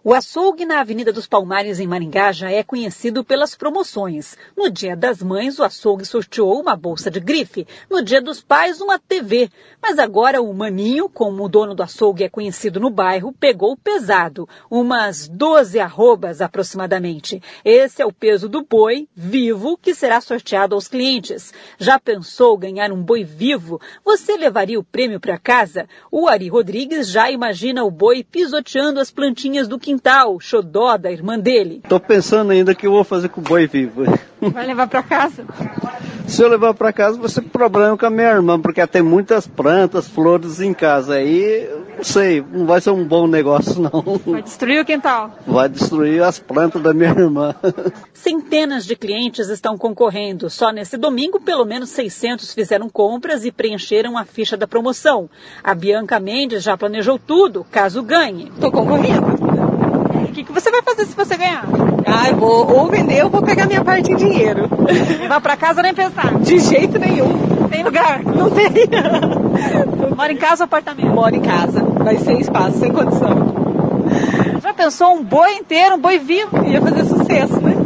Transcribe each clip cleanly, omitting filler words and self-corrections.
O açougue na Avenida dos Palmares, em Maringá, já é conhecido pelas promoções. No Dia das Mães, o açougue sorteou uma bolsa de grife. No Dia dos Pais, uma TV. Mas agora o Maninho, como o dono do açougue é conhecido no bairro, pegou pesado. Umas 12 arrobas aproximadamente. Esse é o peso do boi vivo que será sorteado aos clientes. Já pensou ganhar um boi vivo? Você levaria o prêmio para casa? O Ari Rodrigues já imagina o boi pisoteando as plantinhas do quintal, xodó da irmã dele. Tô pensando ainda que eu vou fazer com o boi vivo. Vai levar para casa? Se eu levar para casa, vai ser problema com a minha irmã, porque ela tem muitas plantas, flores em casa. Aí, não sei, não vai ser um bom negócio, não. Vai destruir o quintal? Vai destruir as plantas da minha irmã. Centenas de clientes estão concorrendo. Só nesse domingo, pelo menos 600 fizeram compras e preencheram a ficha da promoção. A Bianca Mendes já planejou tudo, caso ganhe. Tô concorrendo. O que você vai fazer se você ganhar? Eu vou ou vender ou vou pegar minha parte em dinheiro. Levar pra casa nem pensar? De jeito nenhum. Tem lugar? Não tem. Mora em casa ou apartamento? Moro em casa. Vai sem espaço, sem condição. Já pensou um boi inteiro, um boi vivo? Ia fazer sucesso, né?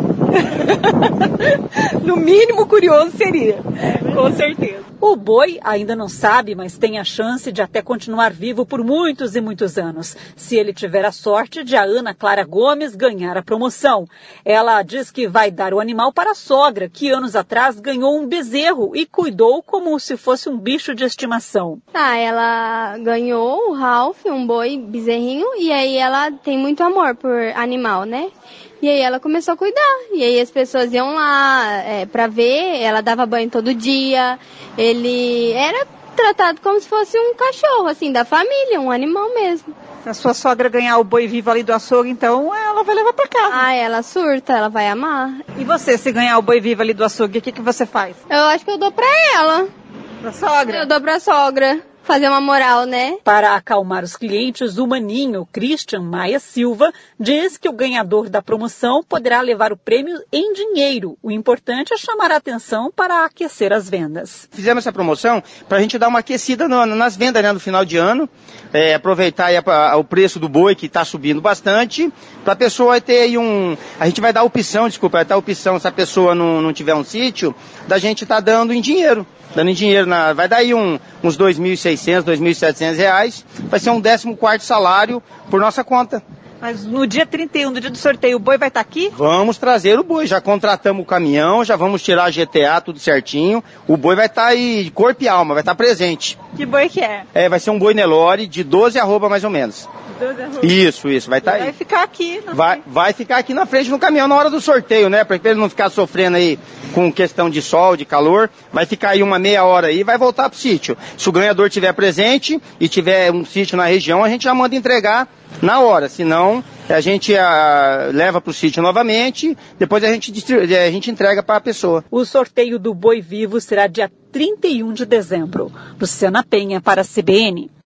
No mínimo curioso seria. Com certeza. O boi ainda não sabe, mas tem a chance de até continuar vivo por muitos e muitos anos, se ele tiver a sorte de a Ana Clara Gomes ganhar a promoção. Ela diz que vai dar o animal para a sogra, que anos atrás ganhou um bezerro e cuidou como se fosse um bicho de estimação. Ela ganhou o Ralph, um boi bezerrinho, e aí ela tem muito amor por animal, né? E aí ela começou a cuidar, e aí as pessoas iam lá pra ver, ela dava banho todo dia, ele era tratado como se fosse um cachorro, assim, da família, um animal mesmo. Se a sua sogra ganhar o boi vivo ali do açougue, então ela vai levar pra casa. Ela surta, ela vai amar. E você, se ganhar o boi vivo ali do açougue, o que você faz? Eu acho que eu dou pra ela. Pra sogra? Eu dou pra sogra. Fazer uma moral, né? Para acalmar os clientes, o Maninho, Christian Maia Silva, diz que o ganhador da promoção poderá levar o prêmio em dinheiro. O importante é chamar a atenção para aquecer as vendas. Fizemos essa promoção para a gente dar uma aquecida nas vendas, né, no final de ano, aproveitar aí o preço do boi, que está subindo bastante, para a pessoa ter aí a gente vai dar opção, vai dar opção, se a pessoa não tiver um sítio, da gente tá dando em dinheiro. Vai dar aí uns R$2.600, R$2.700, vai ser um 14º salário por nossa conta. Mas no dia 31, no dia do sorteio, o boi vai estar aqui? Vamos trazer o boi, já contratamos o caminhão, já vamos tirar a GTA, tudo certinho. O boi vai estar aí de corpo e alma, vai estar presente. Que boi que é? Vai ser um boi Nelore de 12 arroba mais ou menos. 12 arroba. Isso, vai estar aí. Vai ficar aqui. Vai ficar aqui na frente no caminhão na hora do sorteio, né? Para ele não ficar sofrendo aí com questão de sol, de calor. Vai ficar aí uma meia hora aí e vai voltar pro sítio. Se o ganhador tiver presente e tiver um sítio na região, a gente já manda entregar na hora, senão a gente leva para o sítio novamente, depois a gente entrega para a pessoa. O sorteio do boi vivo será dia 31 de dezembro. Luciana Penha para a CBN.